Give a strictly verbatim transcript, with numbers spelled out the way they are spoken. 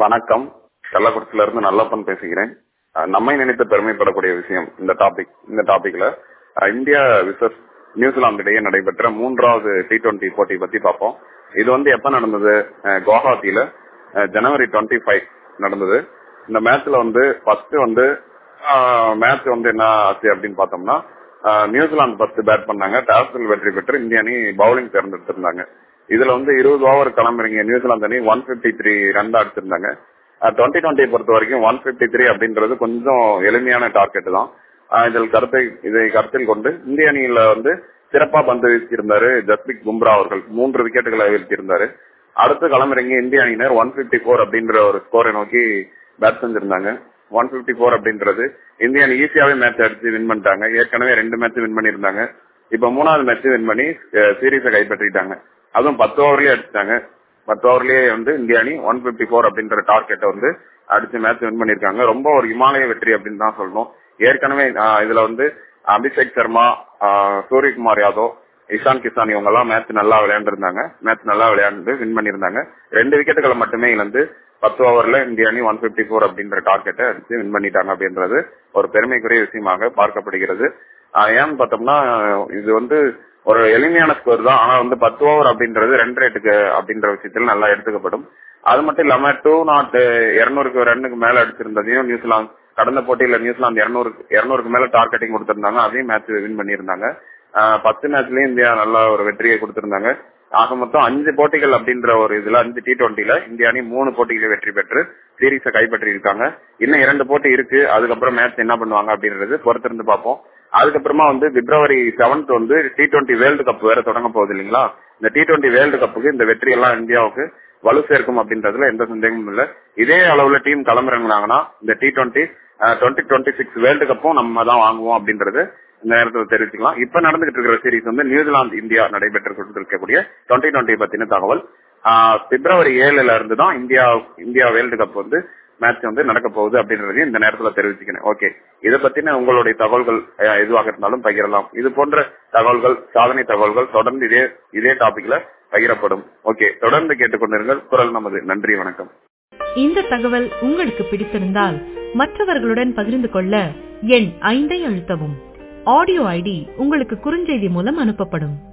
வணக்கம். கள்ளக்குறிச்சியில இருந்து நல்லப்பன் பேசுகிறேன். அஹ் நம்மை நினைத்து பெருமைப்படக்கூடிய விஷயம் இந்த டாபிக் இந்த டாபிக்ல அஹ் இந்தியா விசஸ் நியூசிலாந்து இடையே நடைபெற்ற மூன்றாவது டி டுவெண்டி போட்டி பத்தி பார்ப்போம். இது வந்து எப்ப நடந்தது? அஹ் குவஹாத்தியில அஹ் ஜனவரி டுவெண்ட்டி ஃபைவ் நடந்தது. இந்த மேட்ச்ல வந்து ஃபர்ஸ்ட் வந்து மேட்ச் வந்து என்ன ஆச்சு அப்படின்னு பார்த்தோம்னா, அஹ் நியூசிலாந்து ஃபர்ஸ்ட் பேட் பண்ணாங்க. டாஸில் வெற்றி பெற்று இந்திய அணி பவுலிங் தேர்ந்தெடுத்திருந்தாங்க. இதுல வந்து இருபது ஓவர் களமிறங்கிய நியூசிலாந்து அணி ஒன் பிப்டி த்ரீ ரன் அடிச்சிருந்தாங்க. டுவெண்ட்டி டுவெண்ட்டி பொறுத்த வரைக்கும் ஒன் பிப்டி த்ரீ அப்படின்றது கொஞ்சம் எளிமையான டார்கெட் தான். ஆஹ் இதில் கருத்தை இதை கருத்தில் கொண்டு இந்திய அணியில வந்து சிறப்பா பந்து வீசியிருந்தாரு ஜஸ்பிரித் பும்ரா அவர்கள். மூன்று விக்கெட்டுகளை வீழ்த்தியிருந்தாரு. அடுத்து களமிறங்கி இந்திய அணியினர் ஒன் பிப்டி போர் அப்படின்ற ஒரு ஸ்கோரை நோக்கி பேட் செஞ்சிருந்தாங்க. ஒன் பிப்டி போர் அப்படின்றது இந்திய அணி ஈஸியாவே மேட்ச் அடிச்சு வின் பண்ணிட்டாங்க. ஏற்கனவே ரெண்டு மேட்ச் வின் பண்ணியிருந்தாங்க. இப்ப மூணாவது மேட்ச் வின் பண்ணி சீரீஸை கைப்பற்றிட்டாங்க. அதுவும் பத்து ஓவர்லயே அடிச்சிட்டாங்க. பத்து ஓவர்லயே வந்து இந்திய அணி ஒன் பிப்டி போர் அப்படின்ற டார்கெட்டை வந்து அடிச்சு மேட்ச் வின் பண்ணிருக்காங்க. ரொம்ப ஒரு இமாலய வெற்றி அப்படின்னு தான் சொல்லணும். ஏற்கனவே இதுல வந்து அபிஷேக் சர்மா, சூரியகுமார் யாதவ், இஷான் கிஷான் இவங்க எல்லாம் மேட்ச் நல்லா விளையாண்டுருந்தாங்க. மேட்ச் நல்லா விளையாண்டு வின் பண்ணிருந்தாங்க. ரெண்டு விக்கெட்டுகளை மட்டுமே இழந்து பத்து ஓவர்ல இந்திய அணி ஒன் பிப்டி போர் அப்படின்ற டார்கெட்டை அடிச்சு வின் பண்ணிட்டாங்க அப்படின்றது ஒரு பெருமைக்குரிய விஷயமாக பார்க்கப்படுகிறது. ஏன்னு பார்த்தோம்னா, இது வந்து ஒரு எளிமையான ஸ்கோர் தான். ஆனா வந்து பத்து ஓவர் அப்படின்றது ரெண்டு ரேட்டுக்கு அப்படின்ற விஷயத்துல நல்லா எடுத்துக்கப்படும். அது மட்டும் இல்லாம டூ நாட் இருநூறுக்கு ரன்னுக்கு மேல அடிச்சிருந்ததையும் நியூசிலாந்து கடந்த போட்டியில நியூசிலாந்து இருநூறு இருநூறுக்கு மேல டார்கெட்டிங் கொடுத்திருந்தாங்க. அதையும் மேட்ச் வின் பண்ணியிருந்தாங்க. பத்து மேட்ச்லயும் இந்தியா நல்ல ஒரு வெற்றியை கொடுத்திருந்தாங்க. ஆக மொத்தம் அஞ்சு போட்டிகள் அப்படின்ற ஒரு இதுல அஞ்சு டி டுவெண்டில இந்திய அணி மூணு போட்டிகளை வெற்றி பெற்று சீரீஸை கைப்பற்றி இருக்காங்க. இன்னும் இரண்டு போட்டி இருக்கு. அதுக்கப்புறம் மேட்ச் என்ன பண்ணுவாங்க அப்படின்றது பொறுத்திருந்து பார்ப்போம். அதுக்கப்புறமா வந்து பிப்ரவரி செவன்த் வந்து டி டுவெண்டி வேர்ல்டு கப் வேற தொடங்க போகுது இல்லைங்களா? இந்த டி டுவெண்டி வேர்ல்டு கப்புக்கு இந்த வெற்றி எல்லாம் இந்தியாவுக்கு வலு சேர்க்கும் அப்படின்றதுல எந்த சந்தேகமும் இல்லை. இதே அளவுல டீம் களமிறங்கினாங்கன்னா இந்த T twenty twenty twenty six world கப்பும் நம்ம தான் வாங்குவோம் அப்படின்றது இந்த நேரத்தில் தெரிவிச்சுக்கலாம். இப்ப நடந்துகிட்டு இருக்கிற சீரீஸ் வந்து நியூசிலாந்து இந்தியா நடைபெற்று கொண்டிருக்கக்கூடிய டுவெண்ட்டி டுவெண்ட்டி பத்தின தகவல். பிப்ரவரி ஏழுல இருந்து தான் இந்தியா இந்தியா வேர்ல்டு கப் வந்து மேட்ச் வந்து நடக்க போகுது அப்படின்றதையும் இந்த நேரத்தில் தெரிவிச்சுக்கிறேன். ஓகே, இதை பத்தின உங்களுடைய தகவல்கள் எதுவாக இருந்தாலும் பகிரலாம். இது போன்ற தகவல்கள், சாதனை தகவல்கள் தொடர்ந்து இதே இதே டாபிக்ல பகிரப்படும். ஓகே, தொடர்ந்து கேட்டுக்கொண்டிருங்கள் குரல் நமது. நன்றி, வணக்கம். இந்த தகவல் உங்களுக்கு பிடித்திருந்தால் மற்றவர்களுடன் பகிர்ந்து கொள்ள எண் ஐந்தை அழுத்தவும். ஆடியோ ஐடி உங்களுக்கு குறுஞ்செய்தி மூலம் அனுப்பப்படும்.